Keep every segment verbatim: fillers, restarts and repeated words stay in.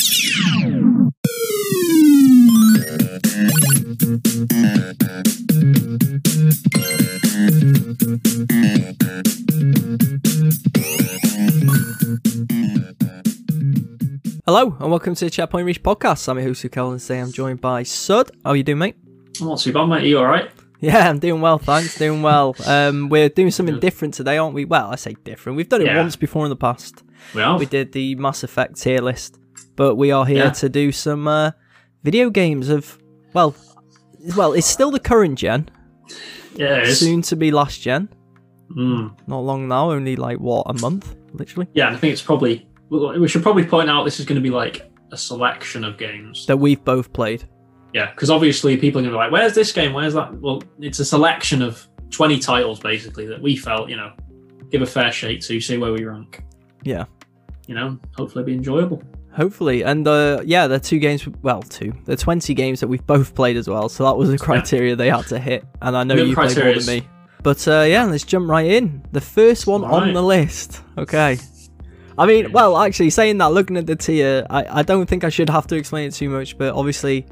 Hello and welcome to the Checkpoint Reach podcast. I'm your host, Kel, and today I'm joined by Sud. How are you doing, mate? I'm not too bad, mate. Are you alright? Yeah, I'm doing well, thanks. Doing well. Um, we're doing something different today, aren't we? Well, I say different. We've done it Yeah. once before in the past. We have. We did the Mass Effect tier list, but we are here Yeah. to do some uh, video games of, well, well, it's still the current gen. Yeah, it is. Soon to be last gen. Mm. Not long now, only like, what, a month, literally? Yeah, and I think it's probably... We should probably point out this is going to be like a selection of games. That we've both played. Yeah, because obviously people are going to be like, where's this game? Where's that? Well, it's a selection of twenty titles, basically, that we felt, you know, give a fair shake to, see where we rank. Yeah. You know, hopefully be enjoyable. Hopefully, and uh, yeah, they're two games, well, two. They're twenty games that we've both played as well, so that was the criteria yeah. they had to hit, and I know Good you played more than me. But uh, yeah, let's jump right in. The first one All on right. the list. Okay. I mean, well, actually, saying that, looking at the tier, I, I don't think I should have to explain it too much, but obviously,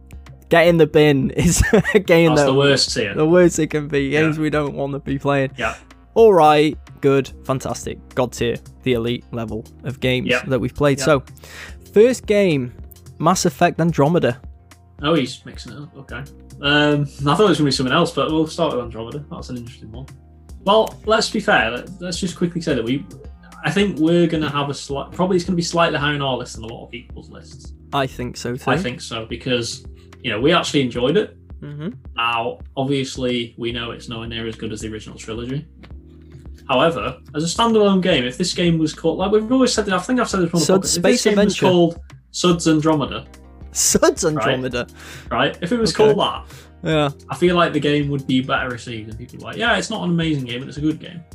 Get in the Bin is a game That's that... the worst tier. The worst it can be. Games Yeah. we don't want to be playing. Yeah. Alright, good, fantastic. God tier, the elite level of games Yeah. that we've played. Yeah. So, first game, Mass Effect Andromeda. Oh, he's mixing it up. Okay. Um, I thought it was going to be something else, but we'll start with Andromeda. That's an interesting one. Well, let's be fair. Let, let's just quickly say that we... I think we're going to have a slight... Probably it's going to be slightly higher on our list than a lot of people's lists. I think so too. I think so, because, you know, we actually enjoyed it. Mm-hmm. Now, obviously, we know it's nowhere near as good as the original trilogy. However, as a standalone game, if this game was called... Like we've always said, I think I've said this on the Sud's podcast. If this Space game was Adventure. called Sud's Andromeda, Sud's Andromeda. right? If it was Okay. called that, Yeah. I feel like the game would be better received, and people are like, yeah, it's not an amazing game, but it's a good game.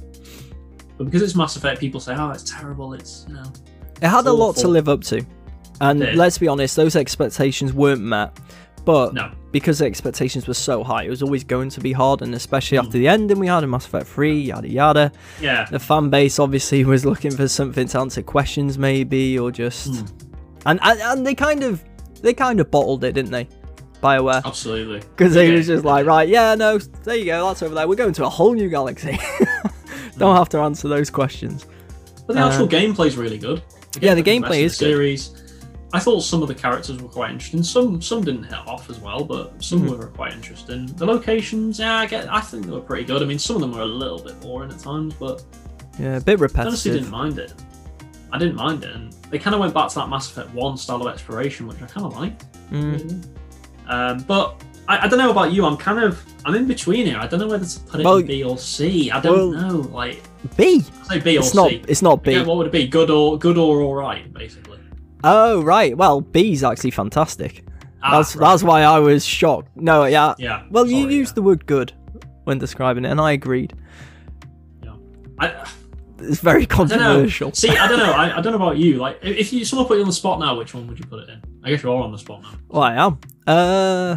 But because it's Mass Effect, people say, oh, it's terrible, it's, you know... It had It's a lot to awful. live up to. And It did. let's be honest, those expectations weren't met. But No. because the expectations were so high, it was always going to be hard, and especially Mm. after the ending we had in Mass Effect three, yada yada. Yeah. The fan base obviously was looking for something to answer questions maybe, or just... Mm. And, and and they kind of they kind of bottled it, didn't they? BioWare. Absolutely. Because they Yeah. was just like, right, yeah, no, there you go, that's over there. We're going to a whole new galaxy. Don't have to answer those questions. But the actual Uh, gameplay's really good. yeah, the rest gameplay of is the good. series. I thought some of the characters were quite interesting. Some some didn't hit off as well, but some Mhm. were quite interesting. The locations, yeah, I get. I think they were pretty good. I mean, some of them were a little bit boring at times, but Yeah, a bit I honestly repetitive. didn't mind it. I didn't mind it, and they kind of went back to that Mass Effect one style of exploration, which I kind of liked. Mm. Um, but I, I don't know about you. I'm kind of I'm in between here. I don't know whether to put it Well, in B or C. I don't well, know. Like B. I say B or It's not. C. It's not B. Yeah, what would it be? Good or good or all right, basically. Oh right. Well, B's actually fantastic. Ah, that's right. that's why I was shocked. No, yeah. Yeah. Well, you sorry, used yeah. the word good when describing it, and I agreed. Yeah. I, It's very I don't know. controversial. See, I don't know. I, I don't know about you. Like, if if you someone put you on the spot now, which one would you put it in? I guess you're all on the spot now. Well, I am. Uh,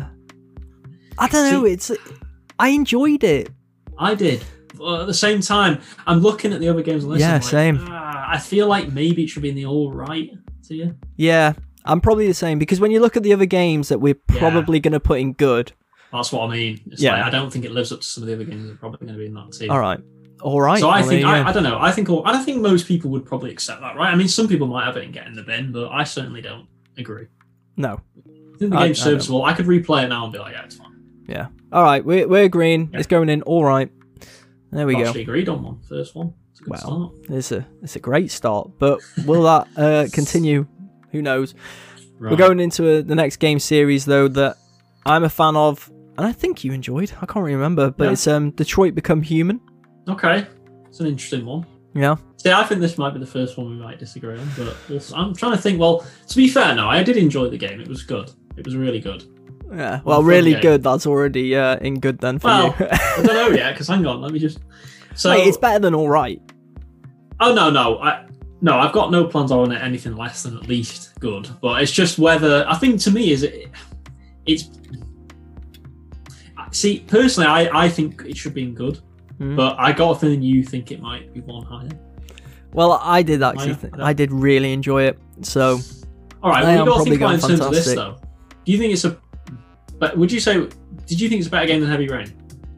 I don't know. See- It's. I enjoyed it. I did. But at the same time, I'm looking at the other games on the list. Yeah, I'm like, same. "Ah, I feel like maybe it should be in the all right tier. Yeah, I'm probably the same because when you look at the other games that we're Yeah. probably going to put in good. That's what I mean. It's Yeah. like, I don't think it lives up to some of the other games that are probably going to be in that tier. All right. All right. So I well, think there you I, go. I don't know. I think all, I don't think most people would probably accept that, right? I mean, some people might have it and get in the bin, but I certainly don't agree. No. I think the I- game's I don't. serviceable. I could replay it now and be like, yeah, it's fine. Yeah. All right. We're we're agreeing. Yeah. It's going in. All right. There we I've go. actually agreed on one. First one. It's a good Well, start. It's a it's a great start, but will that uh, continue? Who knows? Right. We're going into a, the next game series though that I'm a fan of, and I think you enjoyed. I can't really remember, but Yeah. it's um Detroit Become Human. Okay. It's an interesting one. Yeah. See, I think this might be the first one we might disagree on, but we'll, I'm trying to think. Well, to be fair, no, I did enjoy the game. It was good. It was really good. Yeah. Well, fun really game. good. That's already uh, in good then for Well, you. I don't know yet, because hang on, let me just. So, Wait, it's better than all right. oh no, no, I no, I've got no plans on it anything less than at least good. But it's just whether I think to me is it, it's. See, personally, I I think it should be in good, Hmm. but I got a feeling you think it might be one higher. Well, I did actually. yeah, Th- yeah. I did really enjoy it. So All right, I well, am you got to probably think about it in going terms of this fantastic. though. Do you think it's a? But would you say? Did you think it's a better game than Heavy Rain?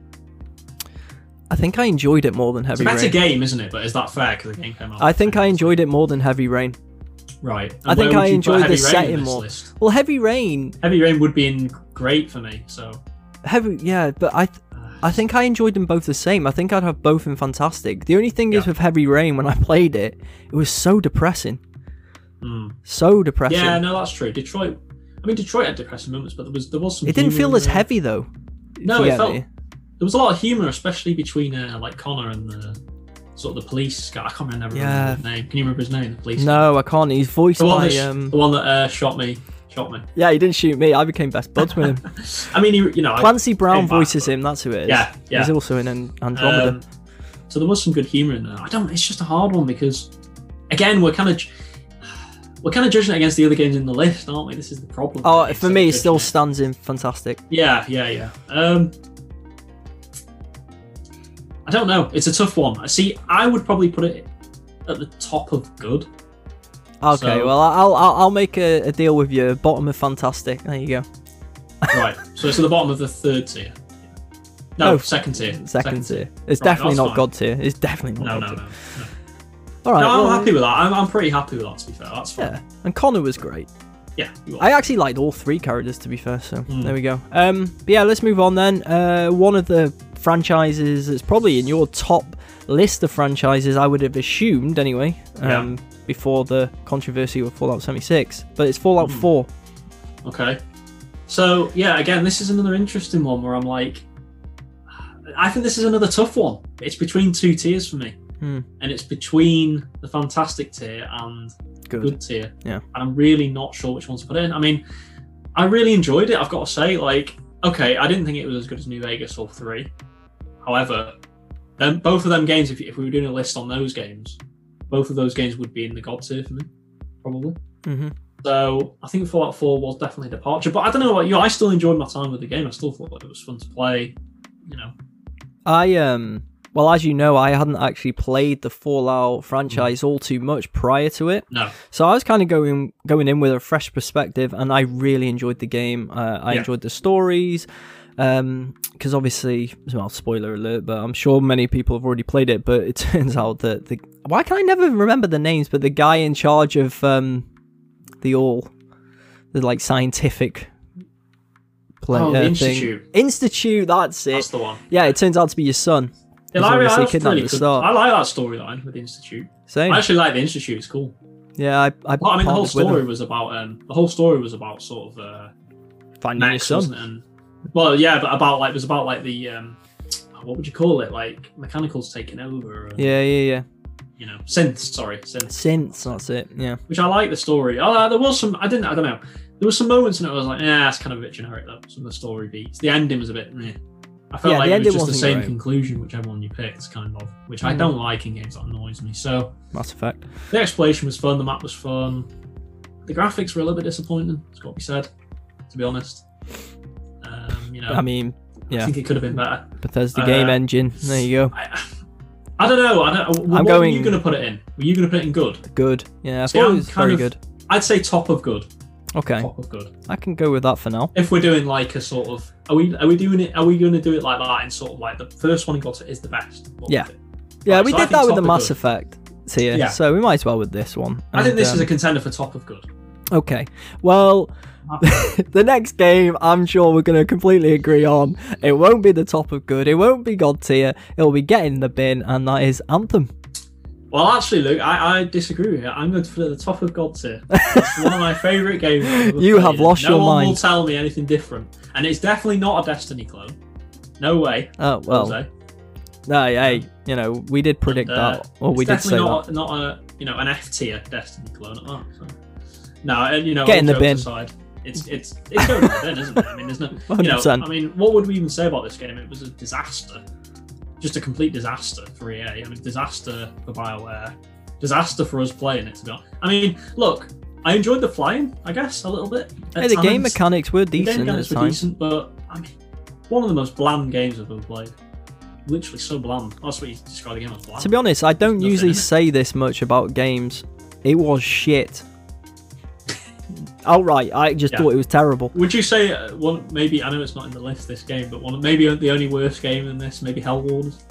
I think I enjoyed it more than It's Heavy a better Rain. game, isn't it? But is that fair? Because the game came out. I think I enjoyed it more than Heavy Rain. Right. And I think where would I you put enjoyed Heavy the Rain setting in this more. list? Well, Heavy Rain, Heavy Rain would be in great for me. So. Heavy, yeah, but I, I think I enjoyed them both the same. I think I'd have both in fantastic. The only thing is Yeah. with Heavy Rain, when I played it, it was so depressing, Mm. so depressing. Yeah, no, that's true. Detroit. I mean, Detroit had depressing moments, but there was there was some. It didn't humour feel in as there. heavy though. No, if you it get felt. me. There was a lot of humour, especially between uh, like Connor and the sort of the police guy. I can't remember Yeah. his name. Can you remember his name? The police. guy? No, I can't. He's voiced The one by that, sh- um. the one that uh, shot me. Shot me. Yeah, he didn't shoot me. I became best buds with him. I mean, he, you know, I- Clancy Brown came back, voices but- him. That's who it is. Yeah, yeah. He's also in An- Andromeda. Um, so there was some good humour in there. I don't. It's just a hard one because, again, we're kind of we're kind of judging it against the other games in the list, aren't we? This is the problem. oh, really, for so me, it judging still stands in fantastic. Yeah, yeah, yeah. Um, I don't know. It's a tough one. See, I would probably put it at the top of good. Okay, So- well, I'll I'll, I'll make a, a deal with you. Bottom of fantastic. There you go. Right. So it's at the bottom of the third tier. No, Oh, second tier. Second tier. It's Right, definitely that's not fine. God tier. It's definitely No, not no, God no. tier. no. All right. no, I'm well, happy with that. I'm, I'm pretty happy with that, to be fair. That's fine. Yeah, and Connor was great. Yeah. you are. I actually liked all three characters, to be fair. So Mm. there we go. Um, but yeah, let's move on then. Uh, one of the franchises that's probably in your top list of franchises, I would have assumed anyway. Um, before the controversy with Fallout seventy-six, but it's Fallout Mm. four. Okay. So, yeah, again, this is another interesting one where I'm like, I think this is another tough one. It's between two tiers for me. Hmm. And it's between the fantastic tier and Good. good tier. Yeah. And I'm really not sure which one to put in. I mean, I really enjoyed it, I've got to say. Like, okay, I didn't think it was as good as New Vegas or three. However, then both of them games, if, if we were doing a list on those games, both of those games would be in the God tier for me, probably. hmm So I think Fallout four was definitely a departure. But I don't know about you, I still enjoyed my time with the game. I still thought it was fun to play, you know. I um. Well, as you know, I hadn't actually played the Fallout franchise all too much prior to it. No. So I was kind of going going in with a fresh perspective, and I really enjoyed the game. Uh, I Yeah. enjoyed the stories, because obviously, well, spoiler alert, but I'm sure many people have already played it. But it turns out that the why can I never remember the names? But the guy in charge of um, the all the like scientific play Oh, the uh, thing. Institute. Institute, that's it. That's the one. Yeah, it turns out to be your son. Yeah, He's I, obviously that's kidnapped really at the good. start. I like that storyline with the Institute. Same. I actually like the Institute. It's cool. Yeah, I. I, Well, I mean, the whole partnered with story him. was about um, the whole story was about sort of uh, Finding your mechs, son. wasn't it? And well, yeah, but about like it was about like the um, what would you call it? Like mechanicals taking over. And, Yeah, yeah, yeah. You know, synths. Sorry, synths. Since that's it. Yeah. Which I like the story. Oh, uh, there was some. I didn't. I don't know. There was some moments in it. Where I was like, yeah, it's kind of a bit generic though. Some of the story beats. The ending was a bit. Meh. I felt Yeah, like the it ending was just the wasn't same great. conclusion, whichever one you picked, kind of. Which I Mm. don't like in games. That annoys me. So Mass Effect. the exploration was fun. The map was fun. The graphics were a little bit disappointing. It's got to be said. To be honest. Um, you know. I mean, I yeah. think it could have been better. Bethesda uh, game engine. There you go. I, I don't know. I don't. What I'm were going- you going to put it in? Were you going to put it in good? Good. Yeah, I See, thought it I'm was kind very of- good. I'd say top of good. Okay, Top of good. I can go with that for now. If we're doing like a sort of, are we are we doing it? Are we going to do it like that? In sort of like the first one he got it is the best. What Yeah. was it? Yeah, Right, we so I did think that with top the of Mass good. Effect tier, Yeah. so we might as well with this one. I think And, this is um, a contender for top of good. Okay, well, the next game I'm sure we're going to completely agree on. It won't be the top of good. It won't be God tier. It'll be getting the bin, and that is Anthem. Well, actually, Luke, I, I disagree with you. I'm going to put it at the top of God tier. It's one of my favourite games. I've ever You played, have and lost no your one will mind. tell me anything different, and it's definitely not a Destiny clone. No way. Oh well, Jose. no, hey, you know we did predict And, uh, that, or we it's did say definitely that. not, not a you know an F tier Destiny clone at that. So. No, and, you know, Get in all the jokes bin. Aside, it's it's it's going in the bin, isn't it? I mean, there's no, you one hundred know, percent. I mean, what would we even say about this game? It was a disaster, just a complete disaster for E A. I mean, disaster for BioWare, disaster for us playing it. To be honest, I mean, look, I enjoyed the flying, I guess, a little bit. at Hey, the game times. mechanics were The game decent at mechanics were times. decent, but I mean, one of the most bland games I've ever played. Literally so bland. That's what you describe the game as bland. To be honest, I don't Nothing usually in it. say this much about games. It was shit. Oh right, I just Yeah. thought it was terrible. Would you say uh, one? Maybe I know it's not in the list this game, but one maybe the only worst game in this, maybe Hell Wars.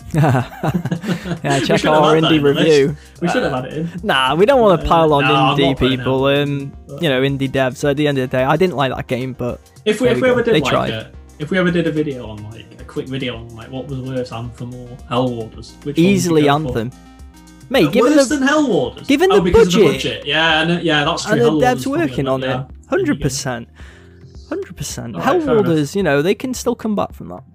Yeah, We check should have our had that indie in the review. list. We should have had it in. Nah, we don't want to Uh, pile on no, I'm indie not putting people. it Um, but- you know, indie devs. So at the end of the day, I didn't like that game, but If we There if we we go. ever did They like tried. a, if we ever did a video on like a quick video on like what was worse, Anthem or Hell Wars, which one would you easily go for? Anthem. Mate, Uh, given worse the than Hell Wars. given oh, the because of the budget. budget. Yeah, and, yeah, that's true. and the Hell Wars devs is probably working a- on yeah, it, hundred percent, hundred percent. Alright, fair enough. Hellwarders, you know, they can still come back from that.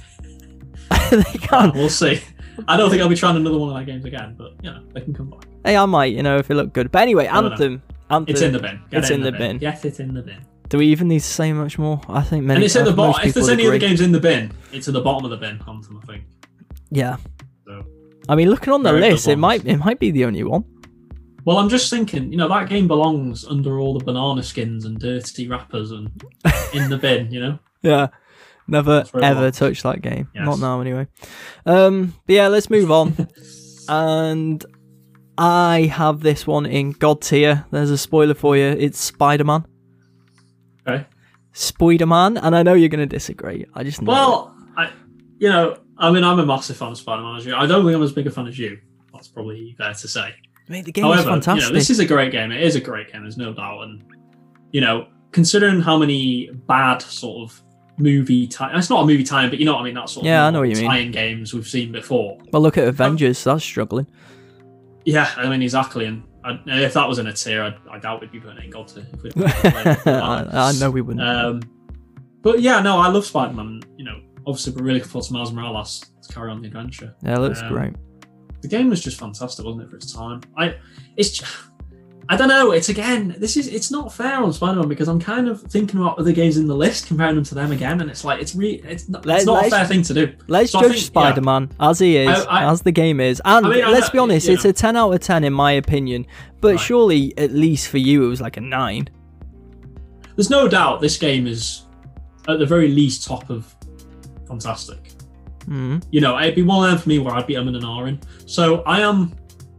They can. We'll see. I don't think I'll be trying another one of their games again, but you know they can come back. Hey, I might, you know, if it looked good. But anyway, No, no. Anthem. Anthem. It's in the bin. Get It's it in the bin. Get it in the bin. Do we even need to say much more? I think many. And it's in the uh, most bottom. If people there's would any other agree. games in the bin, it's at the bottom of the bin. Anthem, I think. Yeah. So. I mean, looking on the Very good list, it ones. might it might be the only one. Well, I'm just thinking, you know, that game belongs under all the banana skins and dirty wrappers and in the bin, you know. Yeah. Never That's where it ever belongs. touched that game. Yes. Not now, anyway. Um, but yeah, let's move on. And I have this one in God tier. There's a spoiler for you. It's Spider-Man. Okay. Spider-Man, and I know you're going to disagree. I just know it. Well, I, you know, I mean, I'm a massive fan of Spider-Man as you. I don't think I'm as big a fan as you. That's probably fair to say. Mate, the game However, is fantastic. you know, this is a great game. It is a great game. There's no doubt. And you know, considering how many bad sort of movie time, it's not a movie time, but you know what I mean. That sort of Yeah, I know what you mean. tie-in games we've seen before. Well, look at Avengers. That's struggling. Yeah, I mean exactly. And I, if that was in a tier, I, I doubt we'd be putting it in God tier. If we'd I, I know we wouldn't. Um, but yeah, no, I love Spider-Man. You know, obviously we're really looking forward to Miles Morales to carry on the adventure. yeah, it looks um, great. The game was just fantastic, wasn't it, for its time? I, it's, ju- I don't know. It's again, this is it's not fair on Spider-Man because I'm kind of thinking about other games in the list, comparing them to them again, and it's like it's re, it's not, Let- it's not a let's- fair thing to do. Let's so I judge think, yeah. Spider-Man as he is, I- I- as the game is. And I mean, I let's know- be honest, you it's know. a ten out of ten in my opinion. But Right. surely, at least for you, it was like a nine. There's no doubt this game is at the very least top of fantastic. Mm. You know, it'd be one of them for me where I'd be umming and ahhing. So I am,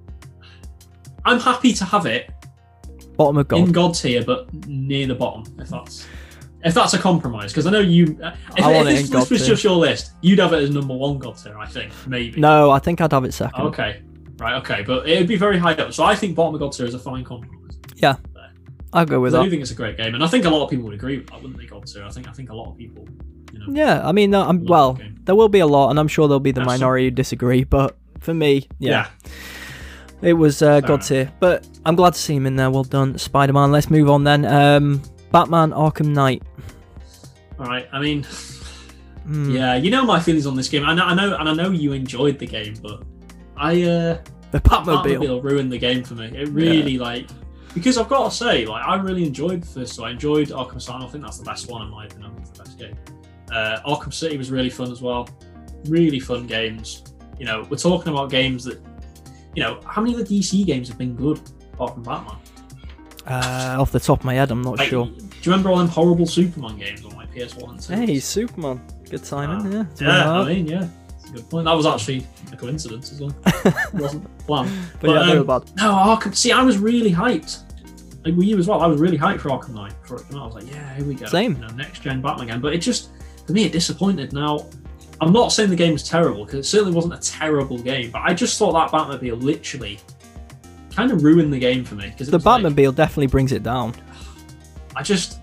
I'm happy to have it Bottom of in God. God tier, but near the bottom. If that's if that's a compromise, because I know you. uh, If, I if want it this in God list was tier. just your list, you'd have it as number one God tier. I think maybe. No, I think I'd have it second. Okay. Right. Okay. But it'd be very high up. So I think bottom of God tier is a fine compromise. Yeah, I'll go with I that. do think it's a great game, and I think a lot of people would agree with that, wouldn't they? God tier. I think I think a lot of people. You know. Yeah, I mean, uh, I'm, Love well, the game. there will be a lot, and I'm sure there'll be the That's- minority who disagree. But for me, yeah, Yeah. it was uh, Fair God enough. tier. But I'm glad to see him in there. Well done, Spider-Man. Let's move on then. Um, Batman: Arkham Knight. All right. I mean. Mm. Yeah, you know my feelings on this game. I know, I know, and I know you enjoyed the game, but I uh, The that Batmobile. Batmobile ruined the game for me. It really like because I've got to say, like I really enjoyed the first. So I enjoyed Arkham Asylum. I think that's the best one in my opinion. It's the best game. Uh, Arkham City was really fun as well. Really fun games. You know, we're talking about games that, you know, how many of the D C games have been good apart from Batman? Uh, off the top of my head, I'm not Like, sure. Do you remember all them horrible Superman games on like P S one and two? Hey, Superman. Good timing, Uh, yeah. Doing Yeah, well. I mean, yeah, it's a good point. That was actually a coincidence as well. It wasn't planned. But, yeah, they um, were bad. No, Arkham. See, I was really hyped. Like were you as well? I was really hyped for Arkham Knight before it came out. I was like, yeah, here we go. Same. You know, next gen Batman again. But it just, for me, it disappointed. Now, I'm not saying the game was terrible because it certainly wasn't a terrible game. But I just thought that Batmobile literally kind of ruined the game for me because The Batmobile definitely brings it down. I just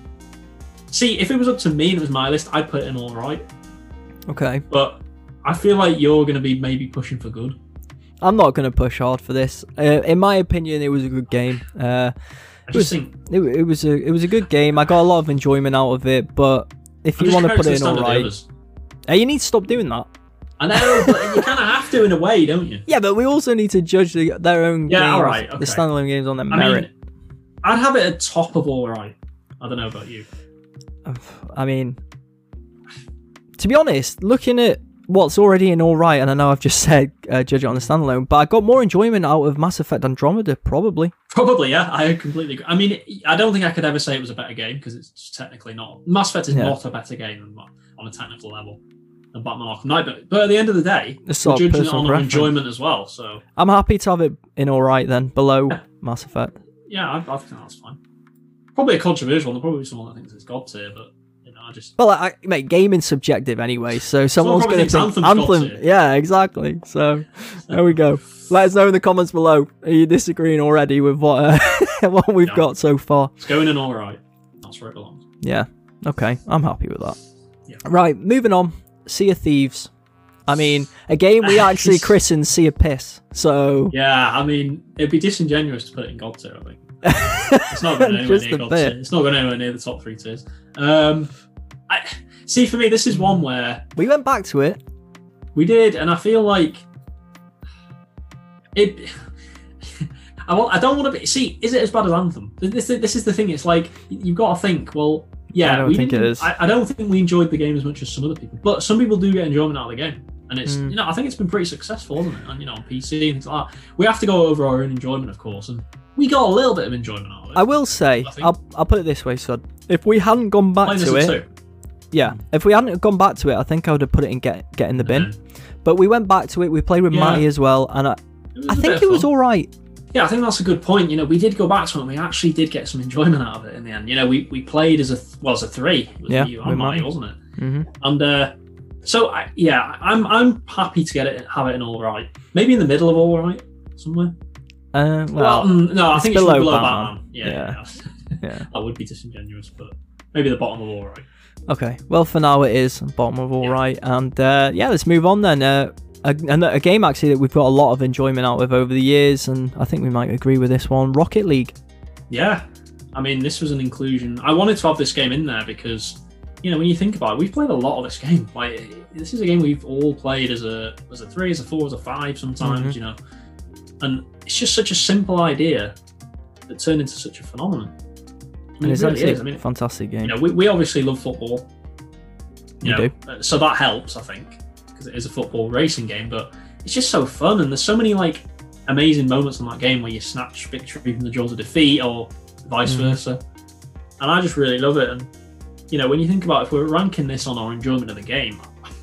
see if it was up to me and it was my list, I'd put it in all right. Okay. But I feel like you're going to be maybe pushing for good. I'm not going to push hard for this. Uh, in my opinion, it was a good game. Uh, I it, just was, think it, it was a it was a good game. I got a lot of enjoyment out of it. But if I'm you just want to comparing put to it the in all standard of the right, others. hey, you need to stop doing that. I know, but you kind of have to in a way, don't you? Yeah, but we also need to judge the, their own Yeah, games, alright, the okay. standalone games on their I merit. mean, I'd have it at top of all right. I don't know about you. I mean, to be honest, looking at what's already in all right, and I know I've just said uh, judge it on the standalone, but I got more enjoyment out of Mass Effect Andromeda, probably. Probably, yeah. I completely agree. I mean, I don't think I could ever say it was a better game because it's just technically not. Mass Effect is Yeah. not a better game than, on a technical level than Batman Arkham Knight. But, but at the end of the day, It's we're sort of judging it personal on preference. enjoyment as well. So, I'm happy to have it in all right then, below Mass Effect. yeah, I, I think that's fine. Probably a controversial one. There'll probably be someone that thinks it's God tier, but you know, I just. Well, I, mate, gaming's subjective anyway, so someone's probably going to thinks think Anthem's God Anthem. tier. Yeah, exactly. So there we go. Let us know in the comments below. Are you disagreeing already with what uh, what we've Yeah. got so far? It's going in all right. That's where it belongs. Yeah. Okay, I'm happy with that. Yeah. Right, moving on. Sea of Thieves. I mean, a game we actually christened Sea of Piss. So Yeah, I mean, it'd be disingenuous to put it in God tier, I think. It's not going anywhere Just near a God bit. tier. It's not going anywhere near the top three tiers. Um, I, see, for me, this is one where we went back to it. we did, and I feel like it. I want. I don't want to be. See, is it as bad as Anthem? This, this is the thing. It's like you've got to think. Well, yeah, I don't we think it didn't- is. I, I don't think we enjoyed the game as much as some other people, but some people do get enjoyment out of the game, and it's Mm. you know I think it's been pretty successful, hasn't it? And you know on P C and things like that. We have to go over our own enjoyment, of course, and we got a little bit of enjoyment out of it. I will say, I think- I'll, I'll put it this way, Sod. If we hadn't gone back Playing this to at it, two. yeah, if we hadn't gone back to it, I think I would have put it in get get in the bin. And then But we went back to it. We played with Yeah. Matty as well, and I, it was I a bit think of it was fun. all right. Yeah, I think that's a good point. You know, we did go back to it and we actually did get some enjoyment out of it in the end. You know, we, we played as a th- well as a three. It was Yeah, you with and Matty, Matty. wasn't it? hmm And uh, so I, yeah, I'm I'm happy to get it have it in all right. Maybe in the middle of all right somewhere. Uh, Well, well, mm, no, I it's think it's below below Batman. Batman. Yeah, Yeah. yeah. yeah. That would be disingenuous, but maybe the bottom of all right. Okay. Well, for now it is bottom of all Yeah. right, and uh, yeah, let's move on then. Uh, a, a, a game actually that we've got a lot of enjoyment out of over the years, and I think we might agree with this one. Rocket League. Yeah, I mean, this was an inclusion. I wanted to have this game in there because, you know, when you think about it, we've played a lot of this game. Like, this is a game we've all played as a as a three, as a four, as a five sometimes, Mhm. you know. And it's just such a simple idea that turned into such a phenomenon. I And mean, it's it really actually is. I a mean, fantastic game. you know, we, we obviously love football. We You know, do. uh, so that helps, I think, because it is a football racing game. But it's just so fun, and there's so many like amazing moments in that game where you snatch victory from the jaws of defeat, or vice Mhm. versa. And I just really love it. And you know, when you think about if we're ranking this on our enjoyment of the game,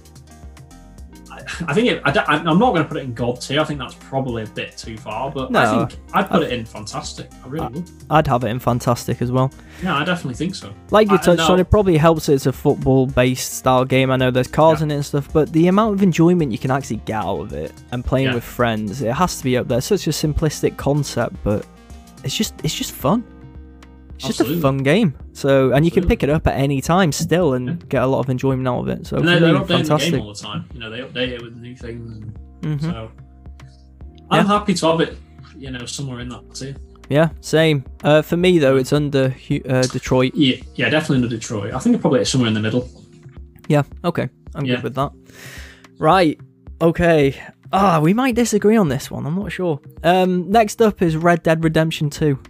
I, I think it, I, don't- I'm not going to put it in God tier. I think that's probably a bit too far. But No, I think I'd put it in fantastic. I really would. I'd have it in fantastic as well. Yeah, I definitely think so. Like you I- touched no. on, it probably helps it's a football-based style game. I know there's cars Yeah. in it and stuff, but the amount of enjoyment you can actually get out of it and playing Yeah. with friends, it has to be up there. Such a simplistic concept, but it's just it's just fun. It's just Absolutely. a fun game. So, and you can Absolutely. pick it up at any time still and Yeah. get a lot of enjoyment out of it. So, And for they're, me, they're updating fantastic. the game all the time. You know, they update it with new things. And Mhm. So I'm Yeah. happy to have it, you know, somewhere in that too. Yeah, same. Uh, for me though, it's under Hu- uh, Detroit. Yeah, yeah, definitely under Detroit. I think it probably is somewhere in the middle. Yeah, okay, I'm Yeah. good with that. Right, okay. Ah, we might disagree on this one. I'm not sure. Um, next up is Red Dead Redemption two.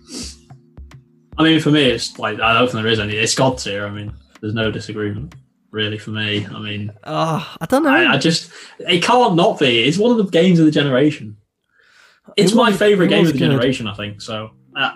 I mean, for me, it's like I don't think there is any. It's God tier. I mean, there's no disagreement really for me. I mean, Ah, I don't know. I, I just it can't not be. It's one of the games of the generation. It's It my was- favorite it game was of the good. generation. I think so. Uh,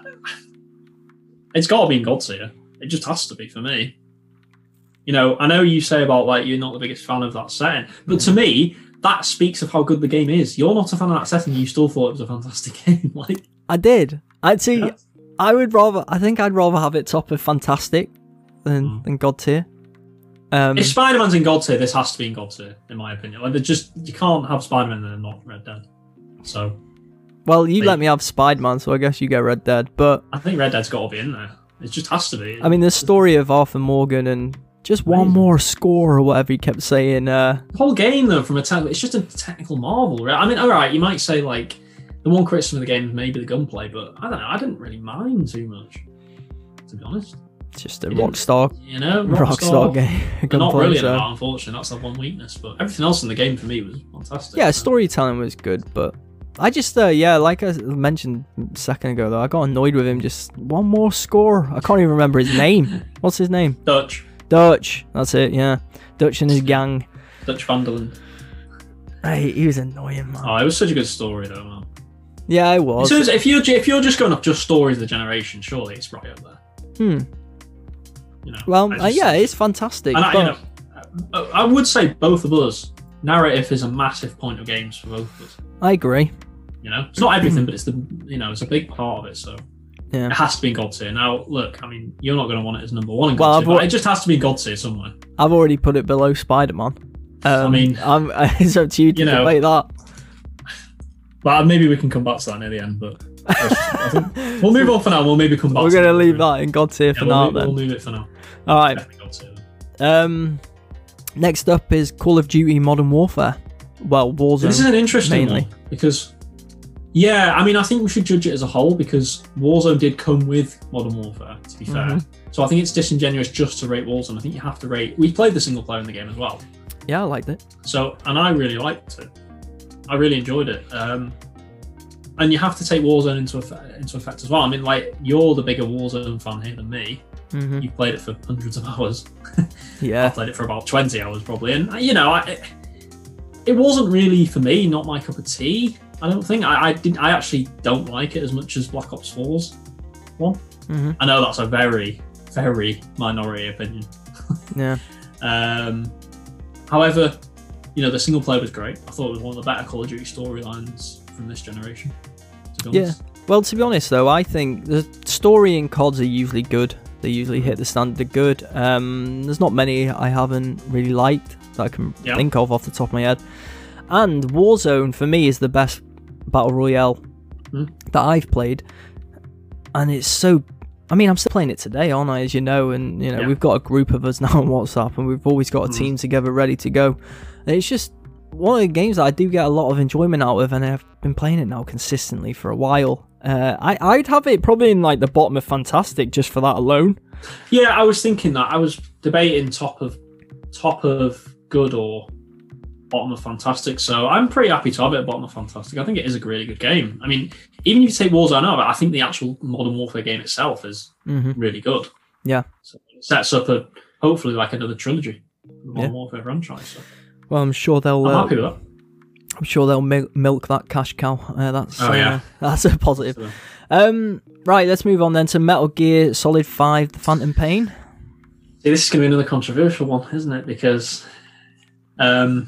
it's got to be in God tier. It just has to be for me. You know, I know you say about like you're not the biggest fan of that setting, but to me, that speaks of how good the game is. You're not a fan of that setting. You still thought it was a fantastic game. Like, I did. I'd see. Yeah. I would rather. I think I'd rather have it top of Fantastic than Mm. than God tier. Um, if Spider-Man's in God tier, this has to be in God tier, in my opinion. Like, they're just you can't have Spider-Man and not Red Dead. So well, you Like- let me have Spider-Man, so I guess you get Red Dead. But I think Red Dead's got to be in there. It just has to be. I mean, the story of Arthur Morgan and just one Amazing. more score or whatever he kept saying. Uh, The whole game, though, from a te- it's just a technical marvel. Right? I mean, all right, you might say like the one criticism of the game is maybe the gunplay, but I don't know. I didn't really mind too much, to be honest. it's just a It didn't- Rockstar You know, Rockstar game. They're not gunplay, brilliant so- at that, unfortunately. That's the one weakness. But everything else in the game for me was fantastic. Yeah, So- storytelling was good, but I just, uh, yeah, like I mentioned a second ago, though, I got annoyed with him. Just one more score. I can't even remember his name. What's his name? Dutch, Dutch. That's it. Yeah, Dutch and his gang. Dutch Vanderland. Hey, he was annoying, man. Oh, it was such a good story, though, man. Yeah, I In was. terms- if you're if you're just going off just stories of the generation, surely it's right up there. Hmm. You know. Well, I uh, just- yeah, it's fantastic. And I, but you know, I I would say both of us. Narrative is a massive point of games for both of us. I agree. You know, it's not everything, but it's the you know it's a big part of it. So Yeah. It has to be in God tier. Now, look, I mean, you're not going to want it as number one in God Well, tier, I've but al- it just has to be in God tier somewhere. I've already put it below Spider-Man. Um, I mean, I'm, it's up to you to you know, debate that. But maybe we can come back to that near the end. But I think we'll move on for now. We'll maybe come back. We're to going to that. leave that in God tier Yeah, for we'll now move, then. We'll move it for now. All right. Definitely God tier. Um, next up is Call of Duty Modern Warfare. Well, Warzone. This is an interesting mainly. one because, yeah, I mean, I think we should judge it as a whole because Warzone did come with Modern Warfare, to be fair. Mhm. So I think it's disingenuous just to rate Warzone. I think you have to rate. We played the single player in the game as well. Yeah, I liked it. So, and I really liked it. I really enjoyed it. Um, and you have to take Warzone into effect, into effect as well. I mean, like, you're the bigger Warzone fan here than me. hmm You've played it for hundreds of hours. Yeah. I played it for about twenty hours probably. And, you know, I, it, it wasn't really, for me, not my cup of tea. I don't think. I, I didn't. I actually don't like it as much as Black Ops four's one. hmm I know that's a very, very minority opinion. Yeah. Um, however, you know, the single player was great. I thought it was one of the better Call of Duty storylines from this generation, to be honest. Well, to be honest, though, I think the story in C O Ds are usually good. They usually hit the standard good. Um, there's not many I haven't really liked that I can Yeah. think of off the top of my head. And Warzone, for me, is the best Battle Royale Hmm. that I've played. And it's so... I mean, I'm still playing it today, aren't I, as you know? And, you know, Yeah. we've got a group of us now on WhatsApp, and we've always got a Mhm. team together ready to go. And it's just one of the games that I do get a lot of enjoyment out of, and I've been playing it now consistently for a while. Uh, I, I'd have it probably in like the bottom of Fantastic just for that alone. Yeah, I was thinking that. I was debating top of top of good or bottom of fantastic. So I'm pretty happy to have it at bottom of fantastic. I think it is a really good game. I mean, even if you take Warzone out of it, I think the actual Modern Warfare game itself is Mm-hmm. really good. Yeah. So it sets up a hopefully like another trilogy, the Modern Yeah. Warfare franchise. So Well, I'm sure they'll. I'm Uh, happy with that. I'm sure they'll mil- milk that cash cow. Uh, that's Oh, uh, yeah. that's a positive. So, Um, right, let's move on then to Metal Gear Solid Five: The Phantom Pain. see, this is going to be another controversial one, isn't it? Because um,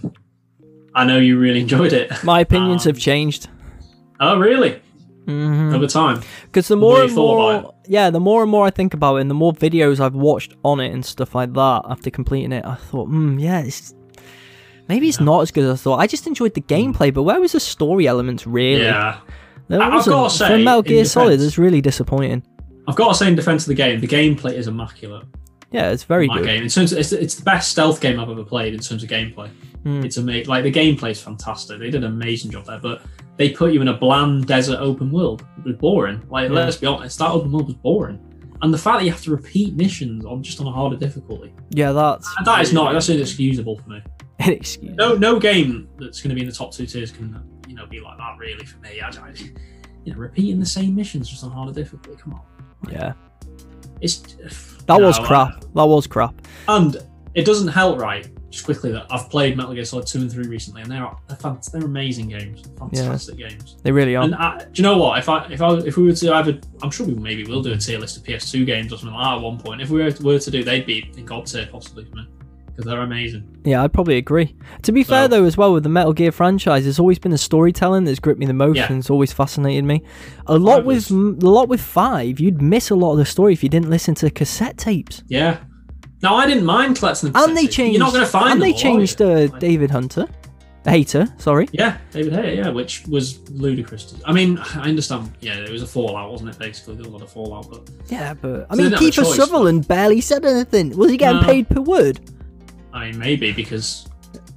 I know you really enjoyed it. My opinions Um, have changed. Oh, really? Mm-hmm. Over time. Because the The more more you and thought more, about yeah, the more and more I think about it, and the more videos I've watched on it and stuff like that after completing it, I thought, hmm, yeah, it's, maybe it's Yeah. not as good as I thought. I just enjoyed the gameplay, but where was the story elements really? Yeah. There I- I've wasn't. gotta say, for Metal in Gear Solid, defense- it's really disappointing. I've got to say in defense of the game, the gameplay is immaculate. Yeah, it's very My good. game. In terms of, it's, it's the best stealth game I've ever played in terms of gameplay. Mm. It's amazing. Like the gameplay is fantastic. They did an amazing job there, but they put you in a bland desert open world. It was boring. Like Yeah. let's be honest, that open world was boring. And the fact that you have to repeat missions on just on a harder difficulty, Yeah, that's that is not that's inexcusable for me. inexcusable. No, no game that's going to be in the top two tiers can you know be like that really for me. I, I, you know, repeating the same missions just on harder difficulty. Come on, Yeah, it's that no, was I- crap. That was crap. And it doesn't help, right? Just quickly, that I've played Metal Gear Solid two and three recently, and they're they're, fant- they're amazing games, fantastic games. They really are. And I, do you know what? If I if I if we were to either, I'm sure we maybe will do a tier list of P S two games or something like that at one point. If we were to, were to do, they'd be in God tier possibly for me because they're amazing. Yeah, I'd probably agree. To be fair, So- though, as well, with the Metal Gear franchise, there's always been the storytelling that's gripped me the most Yeah. and it's always fascinated me. A lot Five with was- a lot with five, you'd miss a lot of the story if you didn't listen to cassette tapes. Yeah. Now I didn't mind collecting them. And they cassettes. changed. You're not going to find and them. they all, are changed you? uh, Like- David Hunter, Hater. Sorry. Yeah, David Hayter, yeah, which was ludicrous. To, I mean, I understand. Yeah, it was a fallout, wasn't it? Basically, there was a lot of fallout, but Yeah, but I So they mean, didn't have a Kiefer choice, Sutherland barely said anything. Was he getting No. paid per word? I mean, maybe because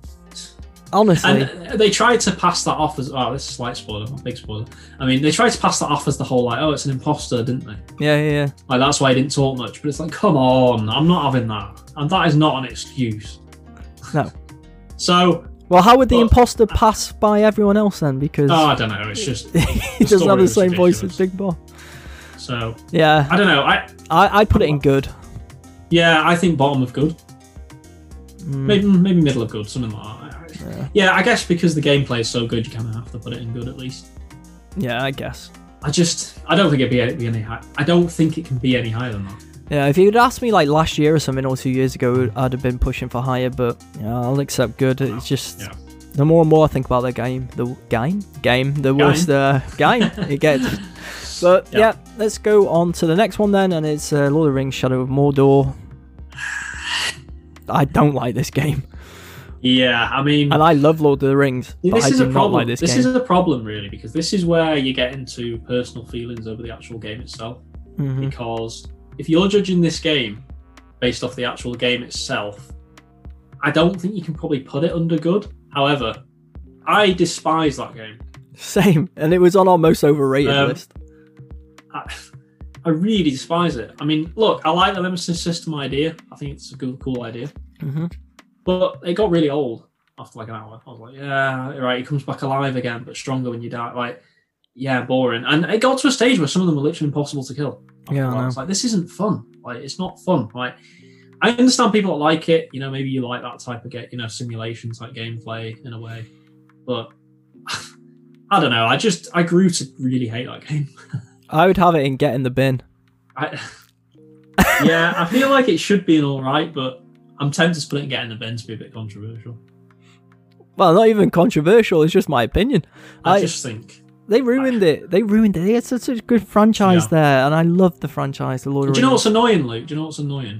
Honestly, and they tried to pass that off as oh, this is a slight spoiler, not a big spoiler. I mean, they tried to pass that off as the whole like, oh, it's an imposter, didn't they? yeah, yeah, yeah. Like that's why he didn't talk much. But it's like, come on, I'm not having that, and that is not an excuse. No. So, Well, how would the Well, imposter pass by everyone else then? Because oh, I don't know. It's just he doesn't have story the was same voice ridiculous. as Big Boss. so. Yeah, I don't know. I I, I'd put it in good. yeah, I think bottom of good. Mm. Maybe maybe middle of good, something like that. Yeah. Yeah, I guess because the gameplay is so good, you kind of have to put it in good at least. Yeah, I guess. I just, I don't think it'd be, any- be any high. I don't think it can be any higher than that. Yeah, if you'd asked me like last year or something or two years ago, I'd have been pushing for higher. But yeah, I'll accept good. It's just Yeah. the more and more I think about the game, the game, game, the Game. worse the game it gets. But yeah. Yeah. let's go on to the next one then, and it's uh, Lord of the Rings: Shadow of Mordor. I don't like this game, Yeah, I mean, and I love Lord of the Rings, but this I is do a not problem. like this, This, game. is a problem, really, because this is where you get into personal feelings over the actual game itself. Mhm. Because if you're judging this game based off the actual game itself, I don't think you can probably put it under good. However, I despise that game. Same, and it was on our most overrated Um, list. I, I really despise it. I mean, look, I like the Nemesis system idea. I think it's a good, cool idea. hmm But it got really old after like an hour. I was like, yeah, right, he comes back alive again, but stronger when you die. Like, yeah, boring. And it got to a stage where some of them were literally impossible to kill. After Yeah, a while. I know. It's like, this isn't fun. Like, it's not fun. Like, I understand people that like it. You know, maybe you like that type of get, you know, simulation type gameplay in a way. But I don't know. I just I grew to really hate that game. I would have it in Get in the Bin. I, yeah, I feel like it should be an all right, but I'm tempted to put it in Get in the Bin to be a bit controversial. Well, not even controversial. It's just my opinion. I, I- just think. They ruined it. They ruined it. They had such a good franchise Yeah. there, and I love the franchise, The Lord of Do the you know Rings. what's annoying, Luke? Do you know what's annoying?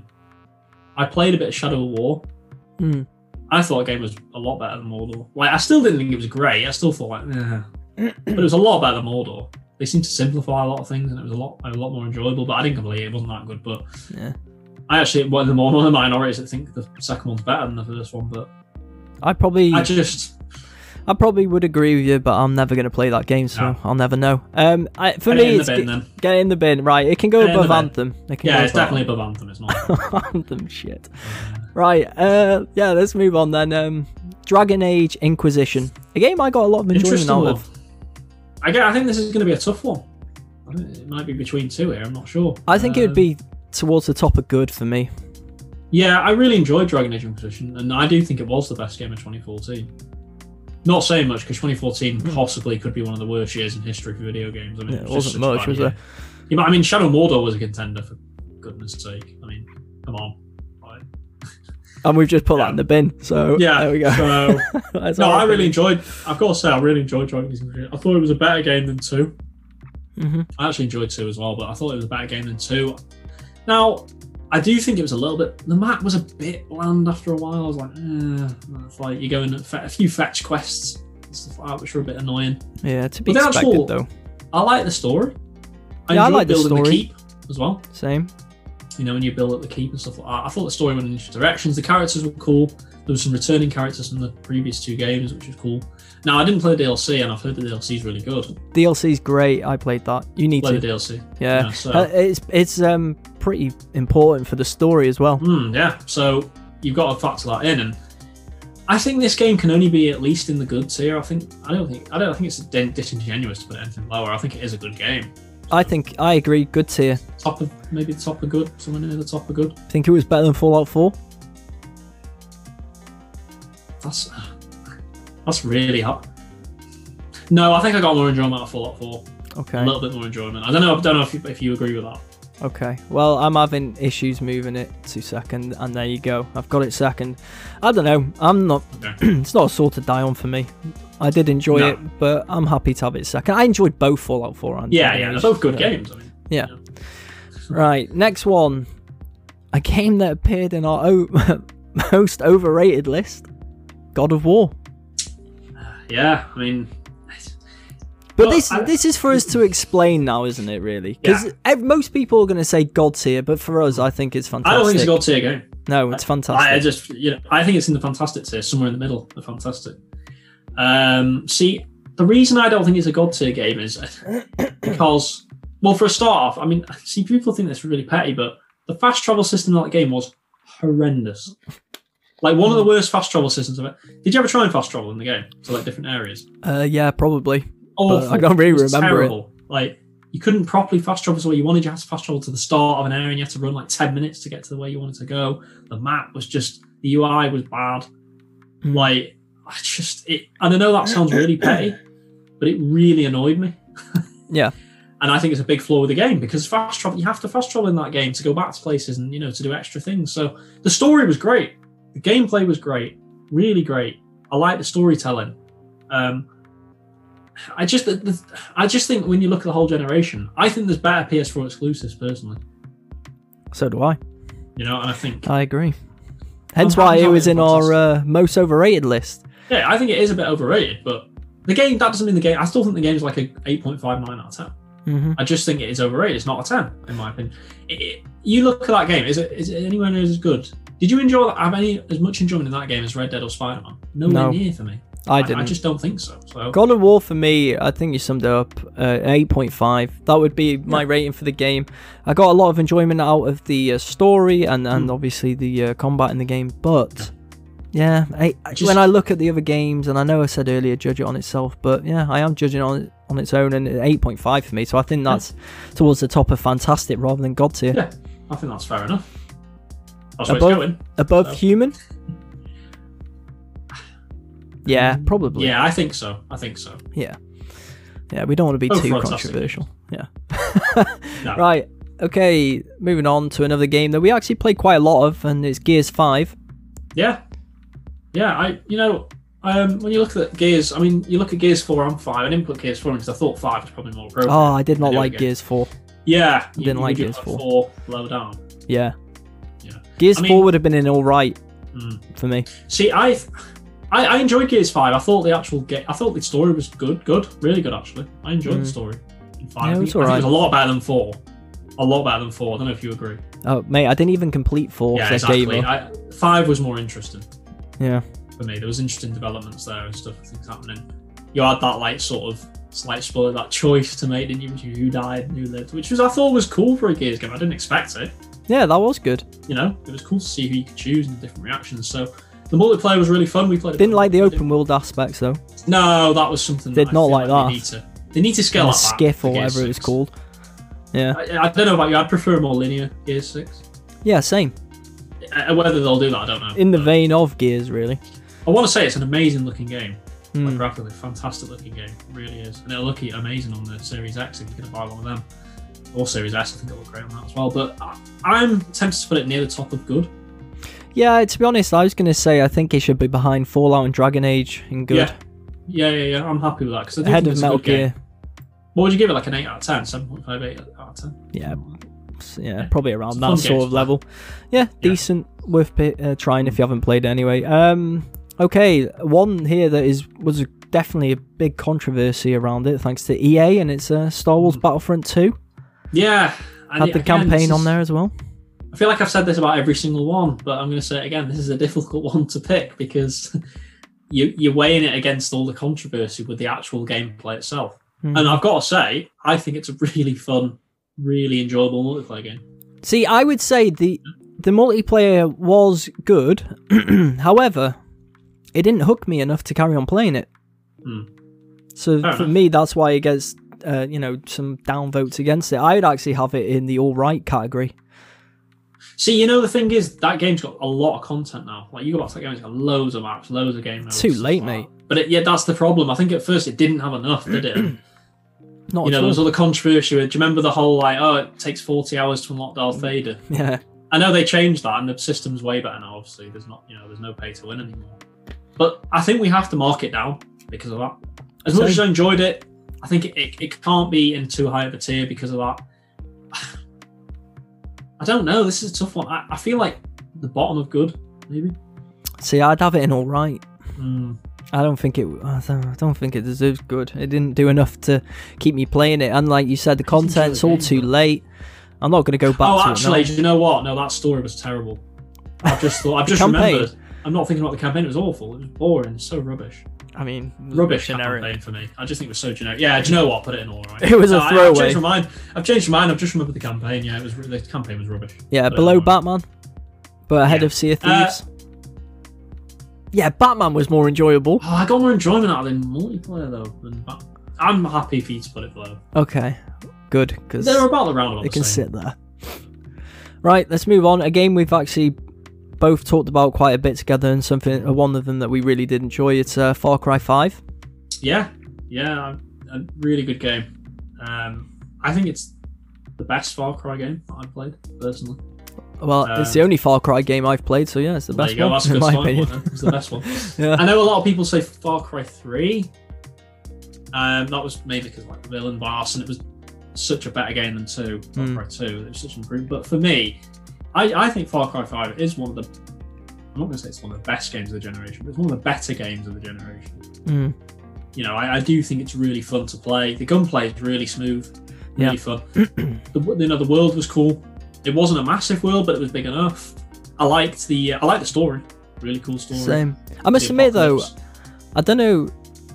I played a bit of Shadow of War. Hmm. I thought the game was a lot better than Mordor. Like, I still didn't think it was great. I still thought, like, eh. But it was a lot better than Mordor. They seemed to simplify a lot of things, and it was a lot, a lot more enjoyable. But I didn't complete it; it wasn't that good. But Yeah. I actually one of the more one of the minorities that think the second one's better than the first one. But I probably, I just, I probably would agree with you, but I'm never going to play that game, so No. I'll never know. Um, I, for put me, it in the it's bin ge- then. get it in the bin. Right, it can go Get it in above the bin. Anthem. It can Yeah, go it's above definitely above Anthem. It's not. Anthem shit. Right, uh, yeah, let's move on then. Um, Dragon Age Inquisition, a game I got a lot of enjoyment Interesting out one. of. I get. I think this is going to be a tough one. I think it might be between two here. I'm not sure. I think it would Um, be towards the top of good for me. Yeah, I really enjoyed Dragon Age Inquisition, and I do think it was the best game of twenty fourteen. Not saying much because twenty fourteen possibly could be one of the worst years in history for video games. I mean, Yeah, it was just wasn't such a much, bad was year. it? Yeah, but I mean, Shadow of Mordor was a contender for goodness sake. I mean, come on. Like, And we've just put that Yeah. in the bin, so yeah, there we go. So, That's no, our I really opinion. enjoyed. I've got to say, I really enjoyed Dragon Age Inquisition. I thought it was a better game than two. Mhm. I actually enjoyed two as well, but I thought it was a better game than two. Now, I do think it was a little bit. The map was a bit bland after a while. I was like, eh. It's like you're going at a few fetch quests and stuff like that, which were a bit annoying. Yeah, to be But the expected actual- though. I like the story. I Yeah, I enjoyed like the building the, story. keep as well. Same. You know, when you build up the keep and stuff like that. I thought the story went in interesting directions. The characters were cool. There were some returning characters from the previous two games, which was cool. Now, I didn't play the D L C, and I've heard the D L C is really good. D L C's great. I played that. You need Play the to. D L C. Yeah, Yeah, so- Uh, it's it's um pretty important for the story as well. Mm, yeah, so you've got to factor that in, and I think this game can only be at least in the good tier. I think I don't think I don't think it's disingenuous to put anything lower. I think it is a good game. I think I agree. Good tier. Top of maybe the top of good, somewhere near the top of good. Think it was better than Fallout four. That's that's really hot. No, I think I got more enjoyment out of Fallout four. Okay. A little bit more enjoyment. I don't know. I don't know if you, if you agree with that. Okay. Well, I'm having issues moving it to second, and there you go. I've got it second. I don't know. I'm not. Okay. It's not a sword to die on for me. I did enjoy No. it, but I'm happy to have it second. I enjoyed both Fallout four and Yeah, Dragon yeah, they're Age. both good Yeah. games. I mean, Yeah. Right. Next one. A game that appeared in our o- most overrated list. God of War. yeah. I mean, But Well, this I- this is for us to explain now, isn't it? Really, because Yeah. most people are going to say God tier, but for us, I think it's I fantastic. don't think it's a god tier game. No, it's fantastic. I I just, you know, I think it's in the fantastic tier, somewhere in the middle of fantastic. Um, see, the reason I don't think it's a god tier game is because, well, for a start off, I mean, see, people think that's really petty, but the fast travel system in that game was horrendous. Like one of the worst fast travel systems of it. Did you ever try and fast travel in the game to like different areas? uh, yeah, probably. Awful. I don't really It was remember it. terrible. Like you couldn't properly fast travel to where you wanted. You had to fast travel to the start of an area, and you had to run like ten minutes to get to the way you wanted to go. The map was just the U I was bad. Mm. Like I just it. And I know that sounds really petty, but it really annoyed me. Yeah. And I think it's a big flaw with the game because fast travel. You have to fast travel in that game to go back to places and you know to do extra things. So the story was great. The gameplay was great, really great. I like the storytelling. Um, I just, the, the, I just think when you look at the whole generation, I think there's better P S four exclusives personally. So do I. You know, and I think I agree. Hence I'm why happy it how was it in was. our uh, most overrated list. yeah, I think it is a bit overrated, but the game that doesn't mean the game. I still think the game is like a eight point five nine out of ten. Mm-hmm. I just think it is overrated. It's not a ten, in my opinion. It, it, you look at that game, is it is it anywhere near as good? Did you enjoy have any as much enjoyment in that game as Red Dead or Spider-Man? Nowhere No. near for me. I didn't. I, just don't think so. So God of War for me, I think you summed it up. Uh, eight point five. That would be my Yeah. rating for the game. I got a lot of enjoyment out of the uh, story and, and Mm. obviously the uh, combat in the game. But yeah, I, I- Just- when I look at the other games, and I know I said earlier, judge it on itself, but yeah, I am judging it on on its own, and eight point five for me. So I think that's towards the top of fantastic rather than God tier. yeah, I think that's fair enough. That's where Above- it's going. Above So- human. Yeah, probably. Yeah, I think so. I think so. Yeah. Yeah, we don't want to be Oh, too fantastic. controversial. Yeah. No. Right. Okay, moving on to another game that we actually played quite a lot of, and it's Gears five. Yeah, yeah. I, you know, um, when you look at Gears, I mean, you look at Gears four and five. I didn't put Gears four in because I thought five was probably more appropriate. Oh, I did not Video like game. Gears four. Yeah, you, didn't you like would Gears put four. four lower down. Yeah. Yeah. Gears I mean- four would have been an alright Mm. for me. See, I, I, I enjoyed Gears five. I thought the actual game, I thought the story was good, good, really good actually. I enjoyed Mm. the story in five. Yeah, it I was think- I think alright. it was a lot better than four. A lot better than four. I don't know if you agree. Oh, mate, I didn't even complete four. Yeah, 'cause I gave exactly. up. I, five was more interesting Yeah. for me. There was interesting developments there and stuff, things happening. You had that like sort of slight spoiler, that choice to make, didn't you? Who died and who lived, which was I thought was cool for a Gears game. I didn't expect it. Yeah, that was good. You know, it was cool to see who you could choose and the different reactions. So the multiplayer was really fun. We played. it Didn't like the we did- open world aspects though. No, that was something. Did that I not feel like They that. need to, they need to scale And up a that skiff for or Gears whatever it was six. called. Yeah. I, I don't know about you. I'd prefer a more linear Gears six. Yeah, same. Uh, whether they'll do that, I don't know. In the But vein of Gears, really. I want to say it's an amazing looking game. Like Mm. graphically, fantastic looking game. It really is. And it'll look amazing on the Series X if you're going to buy one of them. Or Series S, I think it'll look great on that as well. But I, I'm tempted to put it near the top of good. Yeah, to be honest, I was going to say I think it should be behind Fallout and Dragon Age in good. Yeah. Yeah, yeah, yeah. I'm happy with that. Cause I do Ahead think of it's a Metal good game. Gear. What would you give it? Like an eight out of ten? seven point five, eight out of ten? Yeah. S- Yeah, Yeah. probably It's around a that fun sort game of to level. Yeah, decent, worth pi- uh, trying if you haven't played it anyway. Um, okay, one here that is was definitely a big controversy around it, thanks to E A and its uh, Star Wars Battlefront two. Yeah. And Had it- the again, campaign this on is- there as well. I feel like I've said this about every single one, but I'm going to say it again. This is a difficult one to pick because you, you're weighing it against all the controversy with the actual gameplay itself. Mhm. And I've got to say, I think it's a really fun, really enjoyable multiplayer game. See, I would say the the multiplayer was good. However, it didn't hook me enough to carry on playing it. Hmm. So Fair for enough. me, that's why it gets uh, you know, some down votes against it. I would actually have it in the all right category. See, you know, the thing is, that game's got a lot of content now. Like, you go back to that game, it's got loads of maps, loads of game modes. Too stuff late, like mate. that. But it, yeah, that's the problem. I think at first it didn't have enough, did it? And, Not you know, at there was all. all the controversy. Do you remember the whole, like, oh, it takes forty hours to unlock Darth Vader? Yeah. I know they changed that, and the system's way better now. Obviously, there's not, you know, there's no pay to win anymore. But I think we have to mark it down because of that. As much Same. as I enjoyed it, I think it, it, it can't be in too high of a tier because of that. I don't know. This is a tough one. I, I feel like the bottom of good, maybe. See, I'd have it in all right. Mm. I don't think it. I don't, I don't think it deserves good. It didn't do enough to keep me playing it. And like you said, the I didn't enjoy content's the all game, too though. late. I'm not going to go back Oh, to actually, it do you know what? No, that story was terrible. I've just thought. I've The just campaign? remembered. I'm not thinking about the campaign. It was awful. It was boring. It's so rubbish. now. I mean, Rubbish generic. campaign for me. I just think it was so generic. Yeah, do you know what? Put it in all right. It was a No, I- I've throwaway. changed my mind. I've changed my mind. I've just remembered the campaign. Yeah, it was the campaign was rubbish. Yeah, Put it below in all right. Batman, but ahead Yeah. of Sea of Uh, Thieves. Yeah, Batman was more enjoyable. Oh, I got more enjoyment out of the multiplayer though. Than Bat- I'm happy for you to put it below. Okay, good, because They're about the roundabout. it the can same. sit there. Right, let's move on. A game we've actually both talked about quite a bit together, and something uh, one of them that we really did enjoy. It's uh, Far Cry five. Yeah, yeah, a really good game. Um, I think it's the best Far Cry game that I've played personally. Well, it's the Um, only Far Cry game I've played, so yeah, it's the There best you go. one That's a in good my starting opinion. point. Then. It's the best one. Yeah. I know a lot of people say Far Cry three. Um, that was mainly because like the villain boss, and it was such a better game than two. Far Mm. Cry two, it was such an improvement. But for me, I, I think Far Cry five is one of the. I'm not going to say it's one of the best games of the generation, but it's one of the better games of the generation. Mm. You know, I, I do think it's really fun to play. The gunplay is really smooth, really Yeah. fun. the, you know, the world was cool. It wasn't a massive world, but it was big enough. I liked the uh, I liked the story. Really cool story. Same. I must The admit though, apocalypse. I don't know.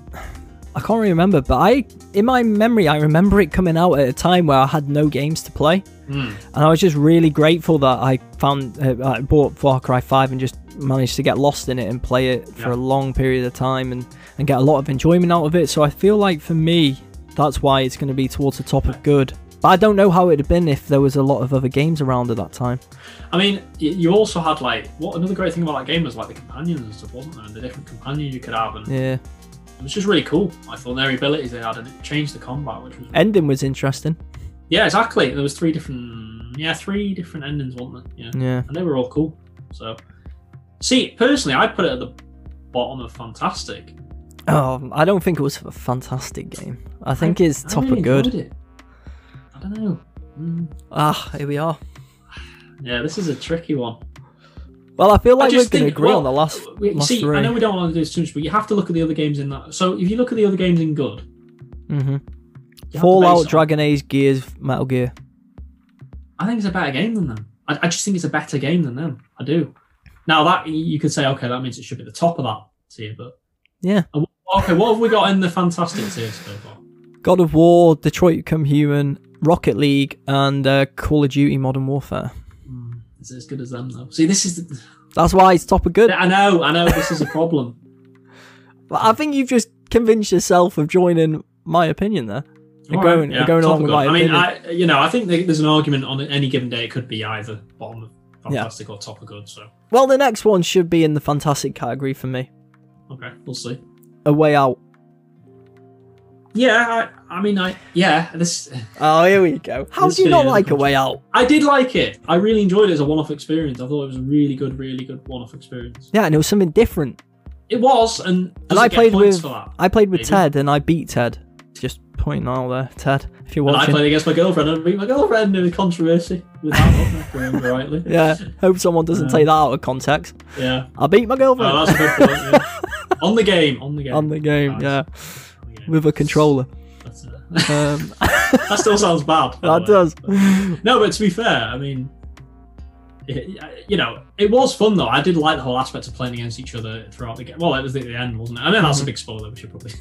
I can't really remember, but I, in my memory, I remember it coming out at a time where I had no games to play, Mm. and I was just really grateful that I found, uh, I bought Far Cry five and just managed to get lost in it and play it for Yeah. a long period of time and and get a lot of enjoyment out of it. So I feel like for me, that's why it's going to be towards the top of good. But I don't know how it'd have been if there was a lot of other games around at that time. I mean, y- you also had like what another great thing about that game was like the companions and stuff, wasn't there? And the different companions you could have, and Yeah. it was just really cool. I thought their abilities they had, and it changed the combat, which was Ending was interesting. yeah, exactly. There was three different, yeah, three different endings, wasn't there? Yeah, Yeah. and they were all cool. So, see, personally, I'd put it at the bottom of fantastic. Oh, I don't think it was a fantastic game. I think I- it's I top really of good. enjoyed it. I don't know. Mm. Ah, here we are. Yeah, this is a tricky one. Well, I feel I like we're just going to think- agree well, on the last, we, last see, three. I know we don't want to do this too much, but you have to look at the other games in that. So if you look at the other games in good, hmm you have to base Fallout, it on- Dragon Age, Gears, Metal Gear. I think it's a better game than them. I, I just think it's a better game than them. I do. Now that you could say, okay, that means it should be at the top of that tier, but Yeah. okay, what have we got in the fantastic tier so far? God of War, Detroit Become Human, Rocket League, and uh, Call of Duty Modern Warfare. Hmm, is it as good as them though? See, this is. The, That's why it's top of good. I know, I know. This is a problem. But I think you've just convinced yourself of joining my opinion there. And All going, right, and going top along of with good. my I mean, opinion. I you know, I think there's an argument on any given day. It could be either bottom of fantastic or top of good. So Well, the next one should be in the fantastic category for me. okay, we'll see. A Way Out. Yeah, I, I mean, I yeah, this Oh, here we go. How This do you not video is like A Way Out? I did like it. I really enjoyed it as a one-off experience. I thought it was a really good, really good one-off experience. Yeah, and it was something different. It was, and And does I it get played points with for that? I played with Maybe. Ted, and I beat Ted. Just pointing out there, Ted, if you're And I watching. played against my girlfriend and I beat my girlfriend in a controversy with that one, if I remember rightly. Yeah, hope someone doesn't Um, take that out of context. Yeah. I beat my girlfriend Oh, that's a good point. Yeah. on the game, on the game. on the game, Nice. yeah, On the game. with a controller. That's it. Um, That still sounds bad. by that the way. does. But- no, but to be fair, I mean, it, you know, it was fun though. I did like the whole aspect of playing against each other throughout the game. Well, it was at the end, wasn't it? I mean, that's a big spoiler. We should probably.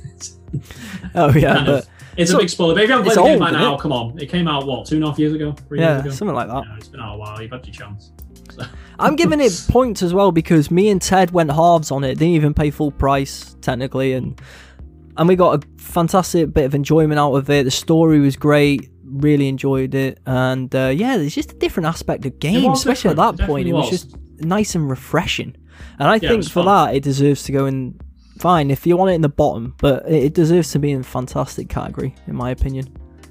Oh yeah, kind but of, it's so- a big spoiler. But if you haven't it's played the game old, by isn't now, it? come on. It came out what two and a half years ago, three yeah, years ago. something like that. Yeah, it's been out a while. You've had your chance. So. I'm giving it points as well because me and Ted went halves on it. Didn't even pay full price technically, and and we got a fantastic bit of enjoyment out of it. The story was great. Really enjoyed it, and uh, yeah, there's just a different aspect of game, was especially at different. that It point. It definitely was, was. just nice and refreshing, and I Yeah, it think was for fun. that it deserves to go in. Fine, if you want it in the bottom, but it it deserves to be in fantastic category, in my opinion.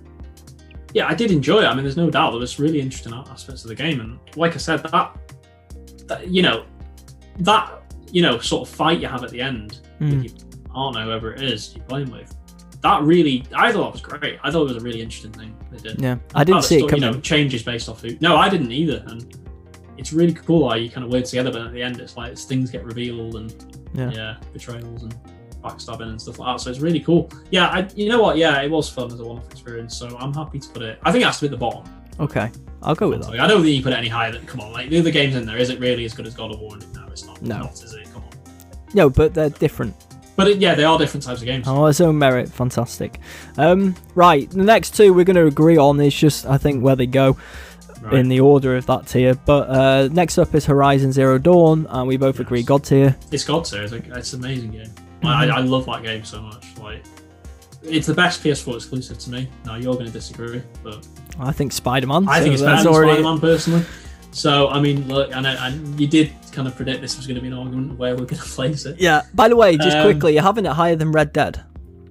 Yeah, I did enjoy it. I mean, there's no doubt there was really interesting aspects of the game, and like I said, that, that you know, that you know, sort of fight you have at the end Mm. with your partner, whoever it is you're playing with, that really, I thought it was great. I thought it was a really interesting thing they did. Yeah, I didn't How the see it story, coming. You know, changes based off who. No, I didn't either, and it's really cool how you kind of work together, but at the end, it's like it's, things get revealed and Yeah. yeah, betrayals and backstabbing and stuff like that. So it's really cool. Yeah, I, you know what? Yeah, it was fun as a one-off experience. So I'm happy to put it. I think it has to be at the bottom. Okay, I'll go with that. I don't think you put it any higher. Than come on, like the other games in there, is it really as good as God of War? No, it's not. No. It's not, is it? Come on. No, but they're different. But it, yeah, they are different types of games. Oh, its own merit, fantastic. Um, right, the next two we're going to agree on. It's just I think where they go Right. in the order of that tier. But uh, next up is Horizon Zero Dawn, and we both Yes. agree God tier. It's God tier. It's, a, it's an amazing game. Mm-hmm. I, I love that game so much. Like, it's the best P S four exclusive to me. Now you're going to disagree, but I think Spider-Man. I so think it's better that's than already- Spider-Man personally. So I mean, look, and, and you did kind of predict this was going to be an argument of where we're going to place it. Yeah. By the way, just Um, quickly, you're having it higher than Red Dead.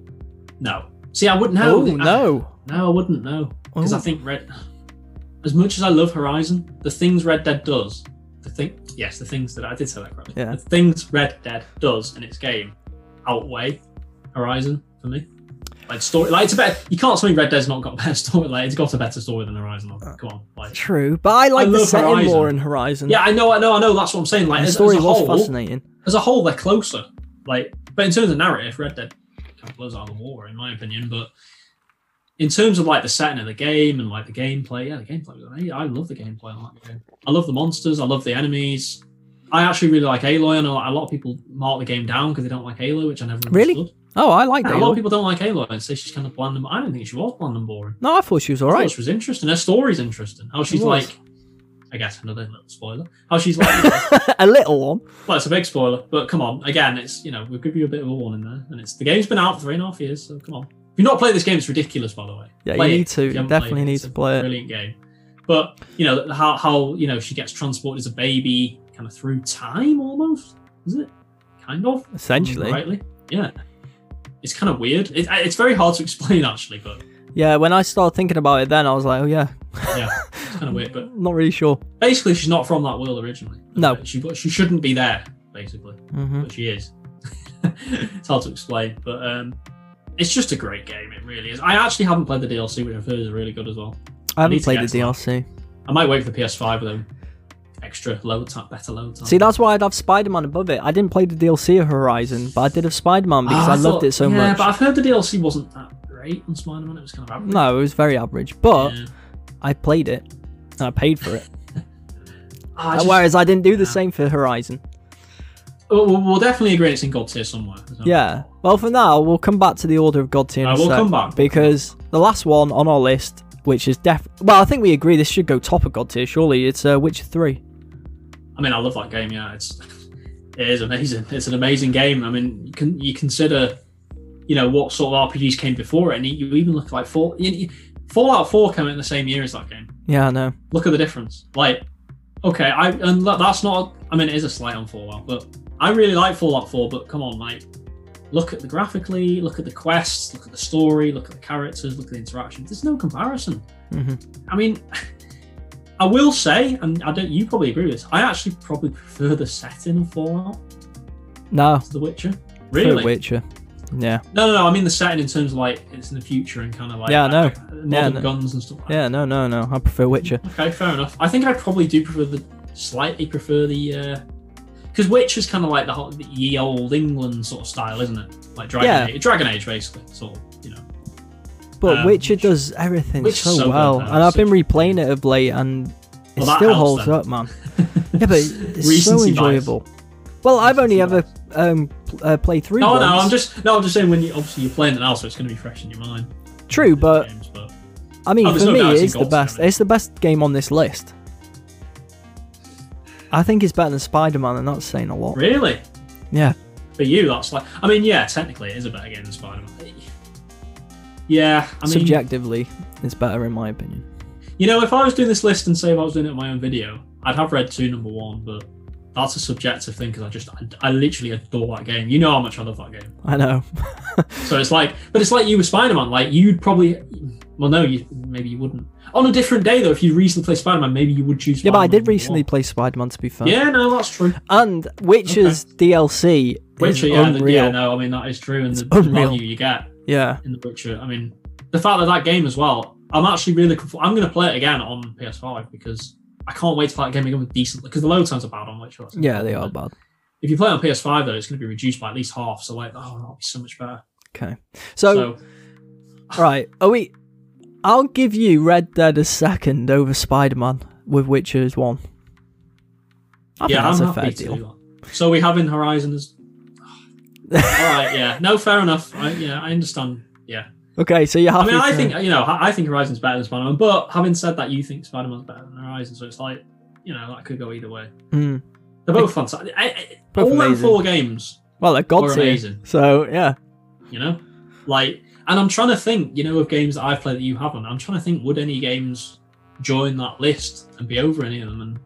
No, see, I wouldn't know. Oh no. No, I wouldn't know because Oh. I think Red. As much as I love Horizon, the things Red Dead does, the thing, yes, the things that I did say that correctly. Yeah. The things Red Dead does in its game outweigh Horizon for me. Like story, like it's a better. You can't tell me Red Dead's not got a better story. Like it's got a better story than Horizon. Come on, like true, but I like I the love setting Horizon. more in Horizon. Yeah, I know, I know, I know. That's what I'm saying. Like the as, story as a was whole, fascinating. as a whole, they're closer. Like, but in terms of narrative, Red Dead kind of blows out of the water, in my opinion. But in terms of like the setting of the game and like the gameplay, yeah, the gameplay was amazing. I love the gameplay. I like the game. I love the monsters. I love the enemies. I actually really like Aloy. I know a lot of people mark the game down because they don't like Aloy, which I never understood. Really? Oh, I like Yeah, that. a lot of people don't like Aloy and say she's kind of bland and I don't think she was bland and boring. No, I thought she was I alright. thought she was interesting. Her story's interesting. How she's It was. like, I guess another little spoiler. How she's like, A little one. well, it's a big spoiler, but come on. Again, it's, you know, we'll give you a bit of a warning there. And it's the game's been out for three and a half years, so come on. If you've not played this game, it's ridiculous, by the way. Yeah, Play you it need if to. you haven't Definitely played it. need It's to a play it. Brilliant game. But, you know, how, how, you know, she gets transported as a baby kind of through time almost, is it? Kind of. Essentially. Rightly. Yeah. It's kind of weird. It, it's very hard to explain, actually, but Yeah, when I started thinking about it then, I was like, oh yeah. yeah, it's kind of weird. But Not really sure. basically, she's not from that world originally. No. She, she shouldn't be there, basically. hmm But she is. It's hard to explain, but um, it's just a great game. It really is. I actually haven't played the D L C, which I've heard is really good as well. I need haven't to played get the to D L C. I might wait for the P S five with them extra load time, better load time. See, that's why I'd have Spider-Man above it. I didn't play the D L C of Horizon, but I did have Spider-Man because Oh, I, loved thought- it so yeah, much. but I've heard the D L C wasn't that great on Spider-Man. It was kind of average. No, it was very average, but Yeah. I played it and I paid for it. Oh, I just- Whereas I didn't do the yeah. same for Horizon. We'll, we'll- we'll definitely agree it's in God tier somewhere. There's no- Yeah. Well, for now, we'll come back to the order of God tier in Uh, a we'll sec, come back. because the last one on our list, which is def, well, I think we agree this should go top of God tier. Surely it's uh, Witcher three. I mean, I love that game. Yeah, it's it is amazing. It's an amazing game. I mean, you can you consider, you know, what sort of R P Gs came before it, and you even look like Fall, you, you, Fallout four came out in the same year as that game. Yeah, I know. Look at the difference. Like, okay, I and that- that's not. I mean, it is a slight on Fallout, but I really like Fallout four. But come on, like, look at the graphically, look at the quests, look at the story, look at the characters, look at the interactions. There's no comparison. hmm I mean, I will say, and I don't. You probably agree with this. I actually probably prefer the setting of Fallout No, to The Witcher. for Really? Witcher. Yeah. No, no, no. I mean the setting in terms of like it's in the future and kind of like Yeah, I know. like, modern Yeah, no. guns and stuff. Like Yeah, no, no, no. I prefer Witcher. that. Okay, fair enough. I think I probably do prefer the slightly prefer the because Witcher's kind of like the, whole- the ye old England sort of style, isn't it? Like Dragon Yeah. Age, Dragon Age, basically. Sort of, you know. But Um, Witcher does everything Witcher's so, so good, well, though. and I've been Such- replaying it of late, and it Well, that still helps holds then. up, man. Yeah, but it's so Recency bias. enjoyable. Well, I've only Recency ever um, pl- uh, played through No, once. no. I'm just no. I'm just saying when you obviously you're playing it now, so it's going to be fresh in your mind. True, but Games, but I mean, Oh, there's for no me, doubt it's it's in the gold best. standard. It's the best game on this list. I think it's better than Spider-Man, and that's saying a lot. really. Yeah, For you, that's like. I mean, yeah, technically, it is a better game than Spider-Man. Yeah, I mean, subjectively, it's better in my opinion. you know, if I was doing this list and say if I was doing it on my own video, I'd have Red two number one, but that's a subjective thing because I just, I, I literally adore that game. You know how much I love that game. I know. So it's like, but it's like you with Spider-Man. Like you'd probably, well, no, you maybe you wouldn't. On a different day though, if you recently played Spider-Man, maybe you would choose. Yeah, but I Spider-Man did number recently one. play Spider-Man, to be fair. Yeah, no, that's true. And Witcher's D L C Witcher, is yeah, the- unreal. yeah, no, I mean that is true, and It's the, the unreal. value you get Yeah. in the Witcher. I mean, the fact that that game as well. I'm actually really. conf- I'm going to play it again on P S five because I can't wait to play that game again with decent. Because the load times are bad on Witcher. that's the Yeah, they problem. are bad. If you play it on P S five though, it's going to be reduced by at least half. So like, oh, that'll be so much better. Okay. So, So right. Oh, wait. I'll give you Red Dead a second over Spider-Man, with Witcher as one. I think yeah, that's I'm a happy fair to deal. do that. So we have in Horizon as. All right, yeah, no, fair enough. I, yeah, I understand. Yeah, Okay, so you're I happy mean, I to- think you know, I I think Horizon's better than Spider-Man. But having said that, you think Spider-Man's better than Horizon, so it's like, you know, that could go either way. Hmm. They're both fantastic. I, I, Both all them amazing. four games, Well, they're God Or tier. amazing. So, yeah. you know, like, and I'm trying to think, you know, of games that I've played that you haven't. I'm trying to think, would any games join that list and be over any of them? And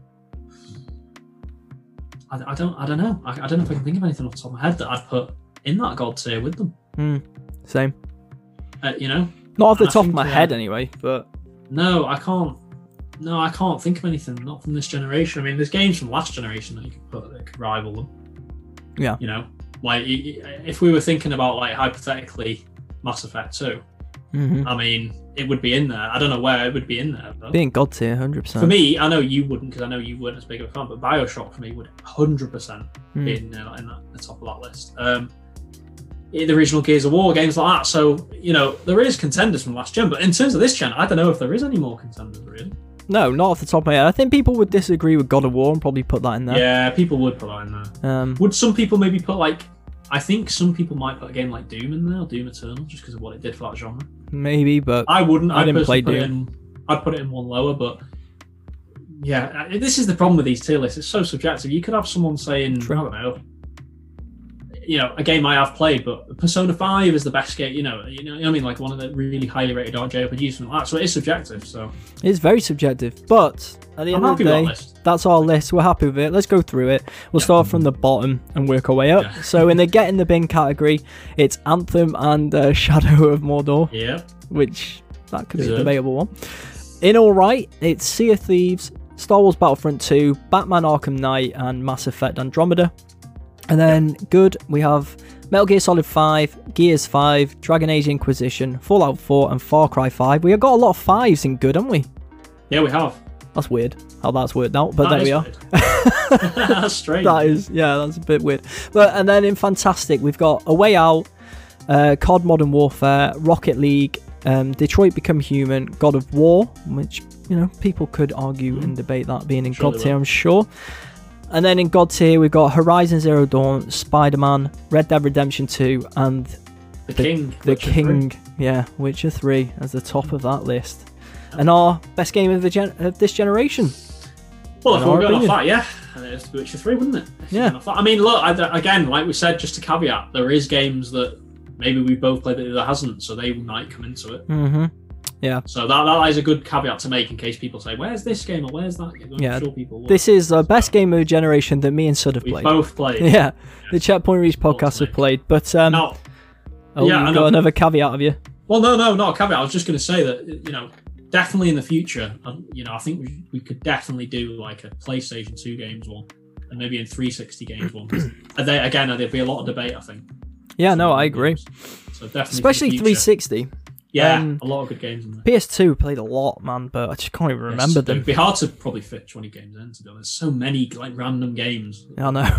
I, I don't, I don't know. I, I don't know if I can think of anything off the top of my head that I'd put in that God tier with them. Hmm. Same. Uh, you know, Not off the I top of think, my uh, head, anyway, but... no, I can't. No, I can't think of anything. Not from this generation. I mean, there's games from last generation that you could put that could rival them. Yeah. You know, like i- i- if we were thinking about like hypothetically Mass Effect two. Mm-hmm. I mean, it would be in there. I don't know where it would be in there. But Being God tier, one hundred percent. for me, I know you wouldn't because I know you weren't as big of a fan, but Bioshock for me would one hundred percent Mm. be in, uh, in that, the top of that list. Um, the original Gears of War, games like that. So, you know, there is contenders from last gen, but in terms of this gen, I don't know if there is any more contenders, really. No, not off the top of my head. I think people would disagree with God of War and probably put that in there. Yeah, people would put that in there. Um, Would some people maybe put, like, I think some people might put a game like Doom in there, or Doom Eternal, just because of what it did for that genre. maybe, but I wouldn't. I I'd didn't personally play put it Doom. in, I'd put it in one lower, but yeah, uh, this is the problem with these tier lists. It's so subjective. You could have someone saying, True. I don't know, you know, a game I have played, but Persona five is the best game. You know, you know, what I mean, like one of the really highly rated R J R P Gs and all that. So it is subjective. So it's very subjective. But at the I'm end of happy the with day, that list. that's our list. We're happy with it. Let's go through it. We'll Yeah. start from the bottom and work our way up. Yeah. So in the Get in the Bin category, it's Anthem and uh, Shadow of Mordor, Yeah, which that could be a Deserved. debatable one. In all right, it's Sea of Thieves, Star Wars Battlefront two, Batman Arkham Knight, and Mass Effect Andromeda. And then good, we have Metal Gear Solid five, Gears five, Dragon Age Inquisition, Fallout four, and Far Cry five. We have got a lot of fives in good, haven't we? yeah, we have. That's weird how that's worked out, but That there we is are. weird. That's strange. That is, yeah, that's a bit weird. But and then in Fantastic, we've got A Way Out, uh, C O D Modern Warfare, Rocket League, um, Detroit Become Human, God of War, which, you know, people could argue Mm. and debate that being in Sure God they tier, will. I'm sure. And then in God tier, we've got Horizon Zero Dawn, Spider-Man, Red Dead Redemption two, and The King. The Witcher King, three. yeah, Witcher three as the top of that list. And our best game of, the gen- of this generation. Well, if in we our were going off opinion. that, yeah, and it's The Witcher three, wouldn't it? If Yeah. you're going off that. I mean, look, I, again, like we said, just to caveat, there is games that maybe we both played that the other hasn't, so they might come into it. Mm-hmm. Yeah. So that, that is a good caveat to make in case people say, "Where's this game?" or "Where's that game?" I'm Yeah, sure people will. This is the best game of the generation that me and Sud have we played. both played. Yeah, the Checkpoint Reach podcast have played. But um, Now, oh, yeah, I you've know. got another caveat of you. well, no, no, not a caveat. I was just going to say that you know, definitely in the future, um, you know, I think we, we could definitely do like a PlayStation two games one, and maybe a three sixty games one. 'Cause they, again, there'd be a lot of debate, I think. Yeah, no, I agree. So definitely, for the Especially future. three sixty. Yeah, um, a lot of good games in there. P S two played a lot, man, but I just can't even remember Yes, them. It'd be hard to probably fit twenty games in, to be honest. So many like random games. I know.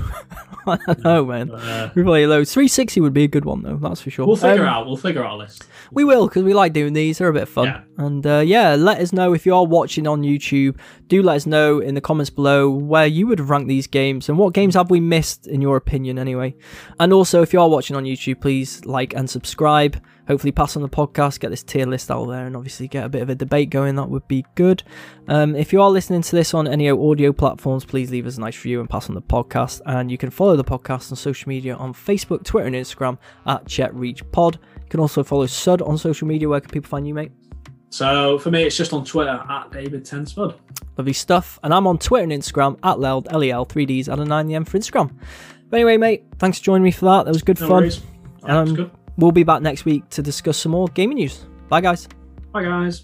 I know, man. But, uh, We play loads. three sixty would be a good one, though, that's for sure. we'll figure Um, out. We'll figure out a list. We will, because we like doing these. They're a bit of fun. Yeah. And uh, yeah, let us know if you are watching on YouTube. Do let us know in the comments below where you would rank these games and what games have we missed, in your opinion, anyway. And also, if you are watching on YouTube, please like and subscribe. Hopefully pass on the podcast, get this tier list out there, and obviously get a bit of a debate going. That would be good. Um, if you are listening to this on any audio platforms, please leave us a nice review and pass on the podcast. And you can follow the podcast on social media on Facebook, Twitter, and Instagram at ChetReachPod. You can also follow Sud on social media. Where can people find you, mate? So for me, it's just on Twitter at David ten Spud. Lovely stuff. And I'm on Twitter and Instagram at Leld, L E L, three Ds, and a nine the M for Instagram. But anyway, mate, thanks for joining me for that. That was good No fun. worries. Yeah, it's Um, good. We'll be back next week to discuss some more gaming news. Bye, guys. Bye, guys.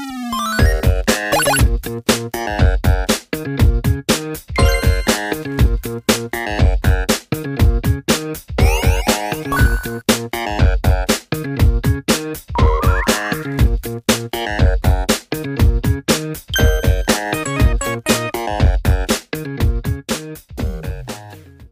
Thank you.